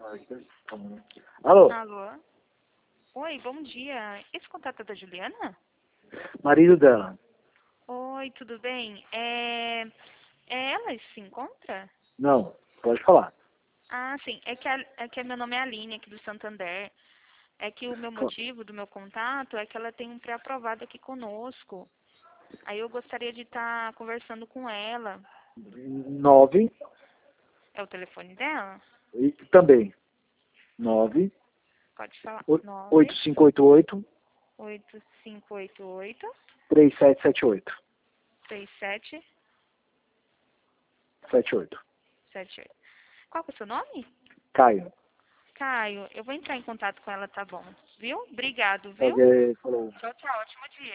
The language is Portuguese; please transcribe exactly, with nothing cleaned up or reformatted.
Alô? Alô? Oi, bom dia. Esse contato é da Juliana? Marido dela. Oi, tudo bem? É, é ela que se encontra? Não, pode falar. Ah, sim. É que, a, é que meu nome é Aline, aqui do Santander. É que o meu Co- motivo do meu contato é que ela tem um pré-aprovado aqui conosco. Aí eu gostaria de estar conversando com ela. Nove, É o telefone dela? e também. Nove, Pode falar. oi- oito Nove cinco oito oito, oito cinco oito oito três sete sete oito. seis sete Sete oito. sete oito. Qual que é o seu nome? Caio. Caio, eu vou entrar em contato com ela, tá bom? Viu? Obrigado, viu? Ok, falou. Tchau, tchau. Ótimo dia.